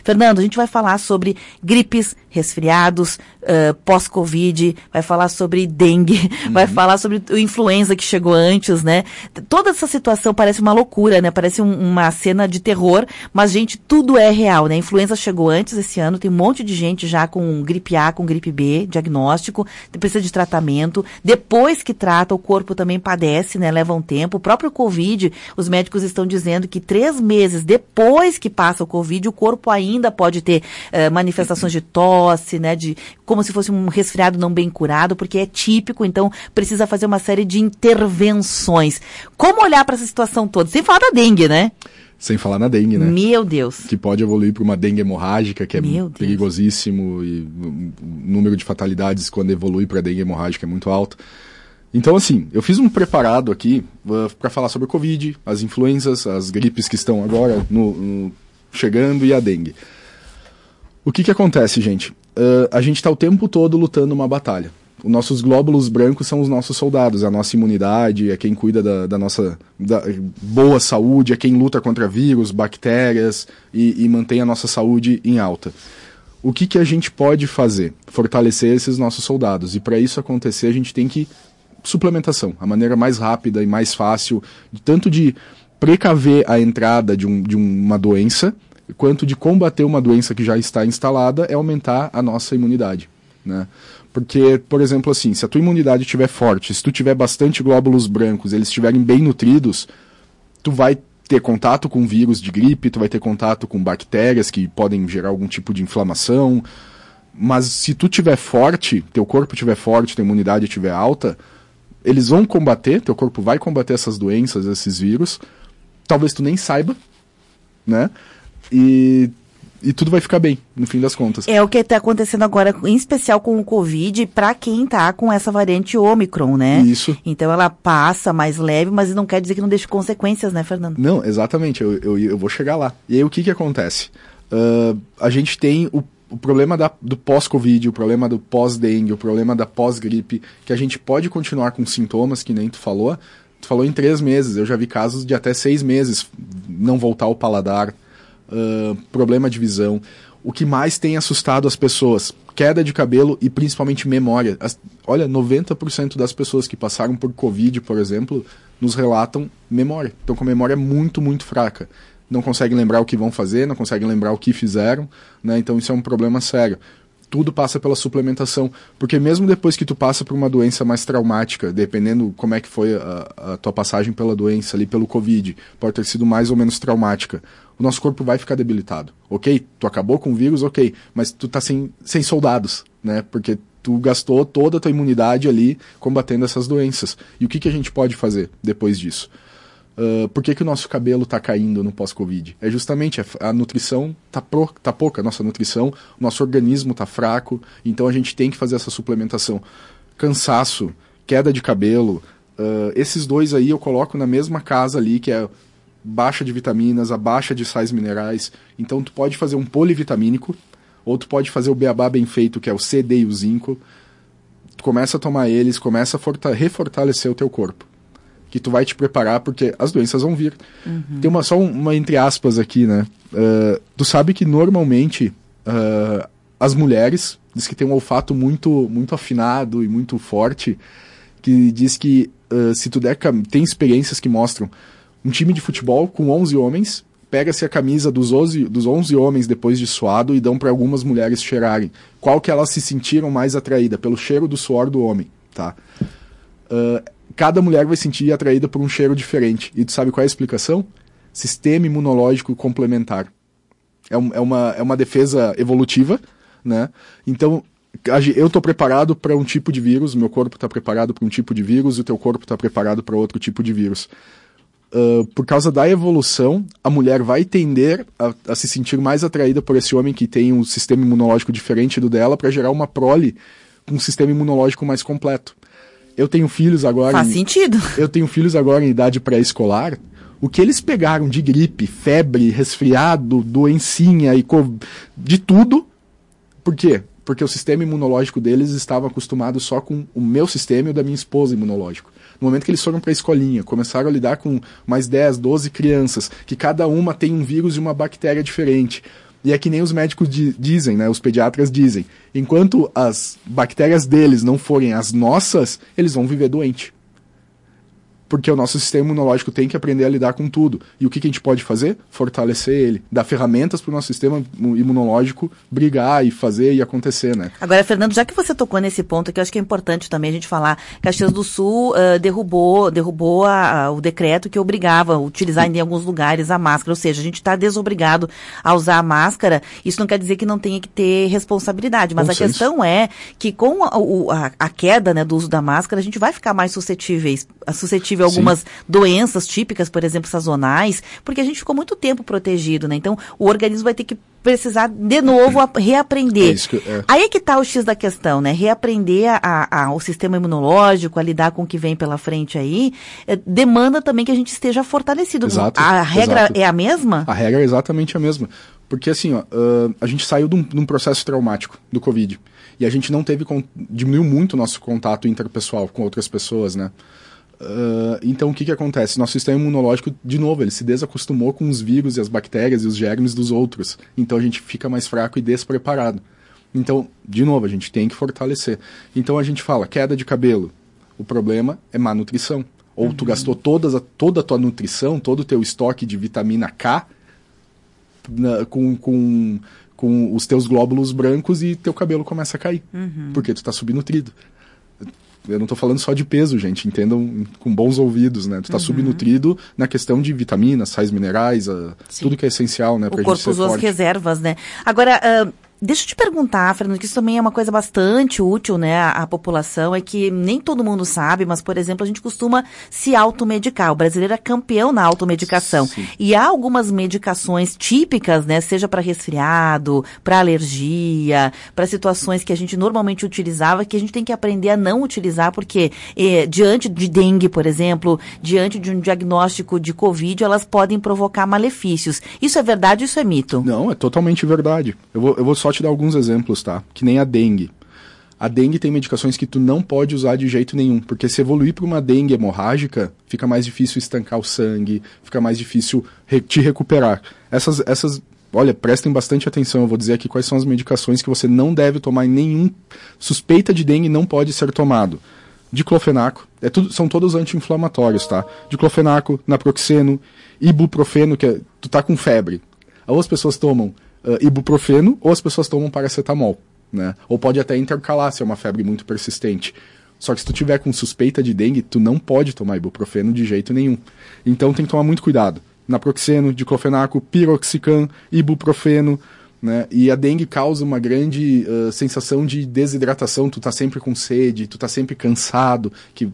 Fernando, a gente vai falar sobre gripes, resfriados, pós-Covid, vai falar sobre dengue, vai falar sobre o influenza que chegou antes, né? Toda essa situação parece uma loucura, né? Parece uma cena de terror, mas, gente, tudo é real, né? A influenza chegou antes esse ano, tem um monte de gente já com gripe A, com gripe B, diagnóstico, precisa de tratamento. Depois que trata, o corpo também padece, né? Leva um tempo. O próprio Covid, os médicos estão dizendo que 3 meses depois que passa o Covid, o corpo ainda pode ter manifestações de tosse, né? Como se fosse um resfriado não bem curado, porque é típico, então precisa fazer uma série de intervenções. Como olhar para essa situação toda? Sem falar da dengue, né? Sem falar na dengue, né? Meu Deus. Que pode evoluir para uma dengue hemorrágica, que é perigosíssimo, e o número de fatalidades quando evolui para dengue hemorrágica é muito alto. Então, assim, eu fiz um preparado aqui para falar sobre o Covid, as influenzas, as gripes que estão agora chegando e a dengue. O que acontece, gente? A gente está o tempo todo lutando uma batalha. Os nossos glóbulos brancos são os nossos soldados, a nossa imunidade, é quem cuida da nossa boa saúde, é quem luta contra vírus, bactérias e mantém a nossa saúde em alta. O que a gente pode fazer? Fortalecer esses nossos soldados. E para isso acontecer, a gente tem que suplementação, a maneira mais rápida e mais fácil, tanto de precaver a entrada de uma doença, quanto de combater uma doença que já está instalada, é aumentar a nossa imunidade, né? Porque, por exemplo, assim, se a tua imunidade estiver forte, se tu tiver bastante glóbulos brancos, eles estiverem bem nutridos, tu vai ter contato com vírus de gripe, tu vai ter contato com bactérias que podem gerar algum tipo de inflamação, mas se tu tiver forte, teu corpo estiver forte, tua imunidade estiver alta, eles vão combater, teu corpo vai combater essas doenças, esses vírus, talvez tu nem saiba, né? E tudo vai ficar bem, no fim das contas. É o que está acontecendo agora, em especial com o Covid, para quem está com essa variante Ômicron, né? Isso. Então ela passa mais leve, mas não quer dizer que não deixe consequências, né, Fernando? Não, exatamente, eu vou chegar lá. E aí o que acontece? A gente tem o problema do pós-Covid, o problema do pós-dengue, o problema da pós-gripe, que a gente pode continuar com sintomas, que nem tu falou. Tu falou em 3 meses, eu já vi casos de até 6 meses não voltar ao paladar, problema de visão. O que mais tem assustado as pessoas? Queda de cabelo e principalmente memória. Olha, 90% das pessoas que passaram por Covid, por exemplo, nos relatam memória. Estão com a memória muito, muito fraca. Não conseguem lembrar o que vão fazer, não conseguem lembrar o que fizeram, né? Então isso é um problema sério. Tudo passa pela suplementação, porque mesmo depois que tu passa por uma doença mais traumática, dependendo como é que foi a tua passagem pela doença ali, pelo Covid, pode ter sido mais ou menos traumática, o nosso corpo vai ficar debilitado, ok? Tu acabou com o vírus, ok, mas tu tá sem soldados, né? Porque tu gastou toda a tua imunidade ali combatendo essas doenças. E o que a gente pode fazer depois disso? Por que o nosso cabelo está caindo no pós-Covid? É justamente a nutrição tá pouca, a nossa nutrição, o nosso organismo está fraco, então a gente tem que fazer essa suplementação. Cansaço, queda de cabelo, esses dois aí eu coloco na mesma casa ali, que é baixa de vitaminas, a baixa de sais minerais. Então tu pode fazer um polivitamínico, ou tu pode fazer o beabá bem feito, que é o C, D e o zinco. Tu começa a tomar eles, começa a refortalecer o teu corpo, que tu vai te preparar, porque as doenças vão vir. Tem só uma entre aspas aqui, né? Tu sabe que normalmente as mulheres, diz que tem um olfato muito, muito afinado e muito forte, que diz que se tu der... Tem experiências que mostram um time de futebol com 11 homens, pega-se a camisa dos 11 homens depois de suado e dão para algumas mulheres cheirarem. Qual que elas se sentiram mais atraída? Pelo cheiro do suor do homem, tá? Cada mulher vai sentir atraída por um cheiro diferente. E tu sabe qual é a explicação? Sistema imunológico complementar. É uma defesa evolutiva, né? Então, eu estou preparado para um tipo de vírus, meu corpo está preparado para um tipo de vírus, o teu corpo está preparado para outro tipo de vírus. Por causa da evolução, a mulher vai tender a se sentir mais atraída por esse homem que tem um sistema imunológico diferente do dela, para gerar uma prole com um sistema imunológico mais completo. Eu tenho filhos agora... Faz sentido. Eu tenho filhos agora em idade pré-escolar. O que eles pegaram de gripe, febre, resfriado, doencinha e de tudo. Por quê? Porque o sistema imunológico deles estava acostumado só com o meu sistema e o da minha esposa imunológico. No momento que eles foram para a escolinha, começaram a lidar com mais 10, 12 crianças, que cada uma tem um vírus e uma bactéria diferente. E é que nem os médicos dizem, né? Os pediatras dizem. Enquanto as bactérias deles não forem as nossas, eles vão viver doente. Porque o nosso sistema imunológico tem que aprender a lidar com tudo. E o que a gente pode fazer? Fortalecer ele. Dar ferramentas para o nosso sistema imunológico brigar e fazer e acontecer, né? Agora, Fernando, já que você tocou nesse ponto, que eu acho que é importante também a gente falar, Caxias do Sul derrubou o decreto que obrigava a utilizar em alguns lugares a máscara. Ou seja, a gente está desobrigado a usar a máscara. Isso não quer dizer que não tenha que ter responsabilidade. Mas a questão é que com a queda, né, do uso da máscara, a gente vai ficar mais suscetível a algumas doenças típicas, por exemplo, sazonais, porque a gente ficou muito tempo protegido, né? Então, o organismo vai ter que precisar de novo reaprender. Aí é que está o X da questão, né? Reaprender o sistema imunológico, a lidar com o que vem pela frente aí, demanda também que a gente esteja fortalecido. Exato, a regra é a mesma? A regra é exatamente a mesma. Porque assim, a gente saiu de um processo traumático do Covid. E a gente não diminuiu muito o nosso contato interpessoal com outras pessoas, né? Então o que acontece? Nosso sistema imunológico, de novo, ele se desacostumou com os vírus e as bactérias e os germes dos outros. Então a gente fica mais fraco e despreparado. Então, de novo, a gente tem que fortalecer. Então a gente fala, queda de cabelo. O problema é má nutrição. Ou tu gastou toda a tua nutrição, todo o teu estoque de vitamina K com os teus glóbulos brancos e teu cabelo começa a cair. Porque tu tá subnutrido. Eu não estou falando só de peso, gente, entendam com bons ouvidos, né? Tu tá subnutrido na questão de vitaminas, sais minerais, tudo que é essencial, né? Pra gente ser forte. O corpo usou as reservas, né? Agora, deixa eu te perguntar, Fernando, que isso também é uma coisa bastante útil, né, à população, é que nem todo mundo sabe, mas, por exemplo, a gente costuma se automedicar. O brasileiro é campeão na automedicação. Sim. E há algumas medicações típicas, né, seja para resfriado, para alergia, para situações que a gente normalmente utilizava, que a gente tem que aprender a não utilizar, porque diante de dengue, por exemplo, diante de um diagnóstico de Covid, elas podem provocar malefícios. Isso é verdade ou isso é mito? Não, é totalmente verdade. Eu vou só te dar alguns exemplos, tá? Que nem a dengue. A dengue tem medicações que tu não pode usar de jeito nenhum, porque se evoluir para uma dengue hemorrágica, fica mais difícil estancar o sangue, fica mais difícil te recuperar. Olha, prestem bastante atenção, eu vou dizer aqui quais são as medicações que você não deve tomar em nenhum suspeita de dengue não pode ser tomado. Diclofenaco, são todos anti-inflamatórios, tá? Diclofenaco, naproxeno, ibuprofeno, tu tá com febre. Ou as pessoas tomam ibuprofeno ou as pessoas tomam paracetamol, né? Ou pode até intercalar se é uma febre muito persistente. Só que se tu tiver com suspeita de dengue, tu não pode tomar ibuprofeno de jeito nenhum. Então tem que tomar muito cuidado. Naproxeno, diclofenaco, piroxicam, ibuprofeno, né? E a dengue causa uma grande sensação de desidratação, tu tá sempre com sede, tu tá sempre cansado,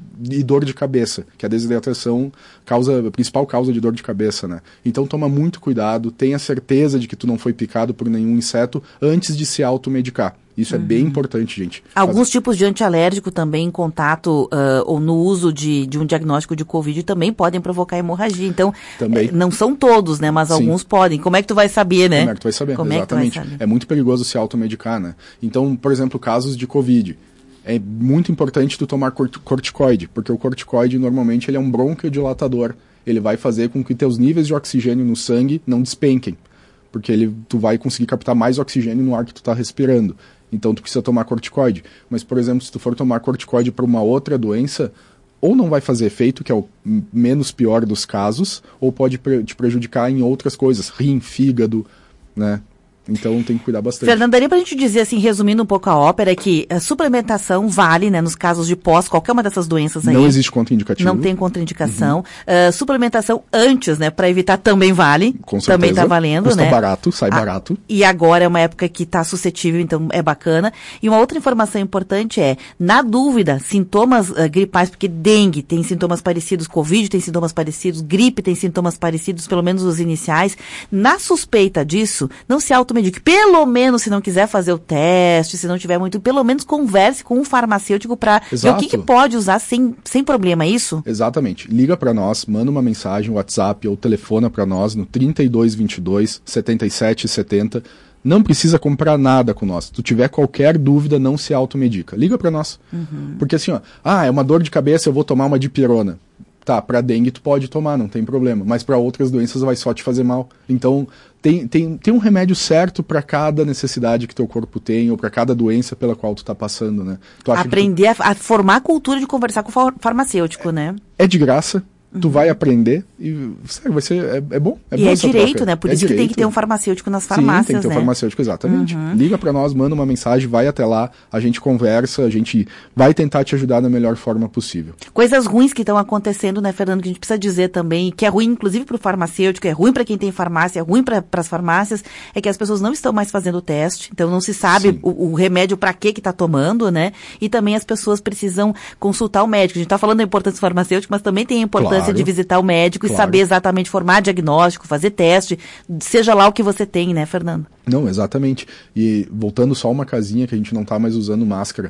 e dor de cabeça, que a desidratação a principal causa de dor de cabeça, né? Então toma muito cuidado, tenha certeza de que tu não foi picado por nenhum inseto antes de se automedicar. Isso é bem importante, gente. Alguns tipos de antialérgico também em contato ou no uso de um diagnóstico de Covid também podem provocar hemorragia. Então, não são todos, né? Mas alguns podem. Como é que tu vai saber, né? Como é que tu vai saber? Exatamente. É muito perigoso se automedicar, né? Então, por exemplo, casos de Covid. É muito importante tu tomar corticoide, porque o corticoide normalmente ele é um bronquiodilatador. Ele vai fazer com que teus níveis de oxigênio no sangue não despenquem, porque tu vai conseguir captar mais oxigênio no ar que tu está respirando. Então tu precisa tomar corticoide. Mas, por exemplo, se tu for tomar corticoide para uma outra doença, ou não vai fazer efeito, que é o menos pior dos casos, ou pode te prejudicar em outras coisas, rim, fígado, né? Então tem que cuidar bastante. Fernando, daria pra gente dizer, assim, resumindo um pouco a ópera, que a suplementação vale, né, nos casos de pós, qualquer uma dessas doenças aí. Não existe contraindicativo. Não tem contraindicação. Suplementação antes, né, pra evitar também vale. Com certeza. Também tá valendo, custa né? barato, sai barato. E agora é uma época que tá suscetível, então é bacana. E uma outra informação importante na dúvida, sintomas gripais, porque dengue tem sintomas parecidos, Covid tem sintomas parecidos, gripe tem sintomas parecidos, pelo menos os iniciais. Na suspeita disso, não se automedique. Pelo menos, se não quiser fazer o teste, se não tiver muito, pelo menos converse com um farmacêutico para ver o que pode usar sem problema, é isso? Exatamente. Liga para nós, manda uma mensagem, WhatsApp ou telefona para nós no 3222 7770. Não precisa comprar nada com nós. Se tu tiver qualquer dúvida, não se automedica. Liga para nós. Porque assim, é uma dor de cabeça, eu vou tomar uma dipirona. Tá, pra dengue tu pode tomar, não tem problema, mas pra outras doenças vai só te fazer mal. Então, tem um remédio certo pra cada necessidade que teu corpo tem, ou pra cada doença pela qual tu tá passando, né? Aprender a formar a cultura de conversar com o farmacêutico, né? É de graça. Tu vai aprender e, sério, vai ser, é bom. E bom é direito, troca. né? Por isso que tem que ter um farmacêutico nas farmácias, Sim, tem que ter um farmacêutico, exatamente. Liga pra nós, manda uma mensagem, vai até lá, a gente conversa, a gente vai tentar te ajudar da melhor forma possível. Coisas ruins que estão acontecendo, né, Fernando, que a gente precisa dizer também, que é ruim, inclusive pro farmacêutico, é ruim para quem tem farmácia, é ruim para as farmácias, é que as pessoas não estão mais fazendo o teste, então não se sabe o remédio para que tá tomando, né? E também as pessoas precisam consultar o médico. A gente tá falando da importância do farmacêutico, mas também tem a importância de visitar o médico e saber exatamente formar diagnóstico, fazer teste, seja lá o que você tem, né, Fernando? Não, exatamente. E voltando só uma casinha que a gente não tá mais usando máscara,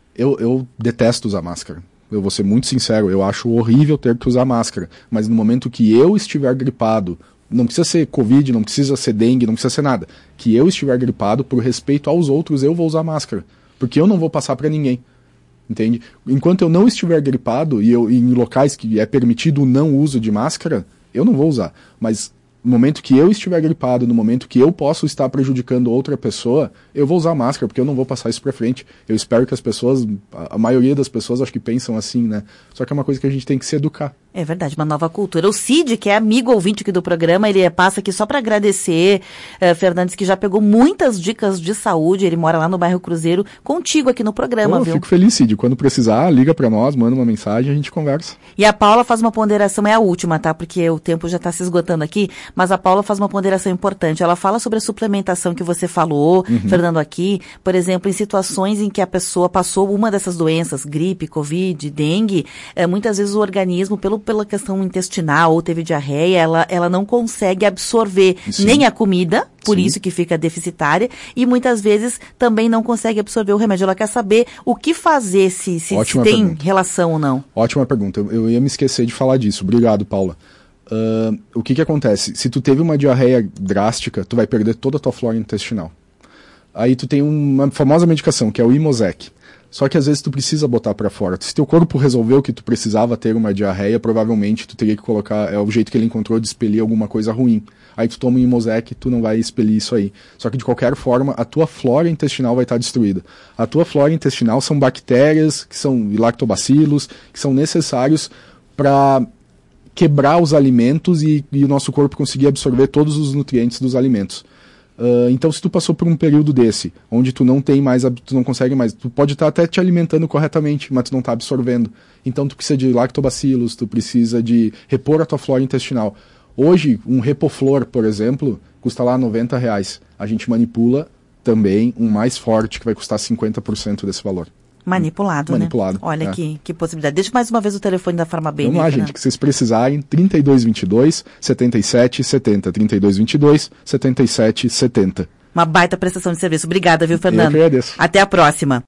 eu detesto usar máscara. Eu vou ser muito sincero, eu acho horrível ter que usar máscara, mas no momento que eu estiver gripado, não precisa ser Covid, não precisa ser dengue, não precisa ser nada, que eu estiver gripado, por respeito aos outros, eu vou usar máscara, porque eu não vou passar para ninguém. Entende? Enquanto eu não estiver gripado e em locais que é permitido o não uso de máscara, eu não vou usar. Mas no momento que eu estiver gripado, no momento que eu posso estar prejudicando outra pessoa, eu vou usar máscara, porque eu não vou passar isso pra frente. Eu espero que as pessoas, a maioria das pessoas acho que pensam assim, né? Só que é uma coisa que a gente tem que se educar. É verdade, uma nova cultura. O Cid, que é amigo ouvinte aqui do programa, ele passa aqui só para agradecer, Fernandes, que já pegou muitas dicas de saúde, ele mora lá no bairro Cruzeiro, contigo aqui no programa, viu? Eu fico feliz, Cid. Quando precisar, liga para nós, manda uma mensagem, a gente conversa. E a Paula faz uma ponderação, é a última, tá? Porque o tempo já está se esgotando aqui, mas a Paula faz uma ponderação importante. Ela fala sobre a suplementação que você falou, Fernando, aqui, por exemplo, em situações em que a pessoa passou uma dessas doenças, gripe, Covid, dengue, muitas vezes o organismo, pela questão intestinal ou teve diarreia, ela não consegue absorver nem a comida, por isso que fica deficitária, e muitas vezes também não consegue absorver o remédio. Ela quer saber o que fazer, se tem relação ou não. Ótima pergunta. Eu ia me esquecer de falar disso. Obrigado, Paula. O que acontece? Se tu teve uma diarreia drástica, tu vai perder toda a tua flora intestinal. Aí tu tem uma famosa medicação, que é o Imosec. Só que às vezes tu precisa botar pra fora. Se teu corpo resolveu que tu precisava ter uma diarreia, provavelmente tu teria que colocar, é o jeito que ele encontrou de expelir alguma coisa ruim. Aí tu toma um Imosec, tu não vai expelir isso aí. Só que de qualquer forma, a tua flora intestinal vai estar destruída. A tua flora intestinal são bactérias, que são lactobacilos, que são necessários para quebrar os alimentos e o nosso corpo conseguir absorver todos os nutrientes dos alimentos. Então, se tu passou por um período desse, onde tu não tem mais, tu não consegue mais, tu pode estar até te alimentando corretamente, mas tu não está absorvendo. Então, tu precisa de lactobacilos, tu precisa de repor a tua flora intestinal. Hoje, um Repoflor, por exemplo, custa lá R$90. A gente manipula também um mais forte, que vai custar 50% desse valor. Manipulado, né? Olha que possibilidade. Deixa mais uma vez o telefone da Farmabem. Vamos lá, gente, que vocês precisarem, 3222-7770, 3222-7770. Uma baita prestação de serviço. Obrigada, viu, Fernando? Eu que agradeço. Até a próxima.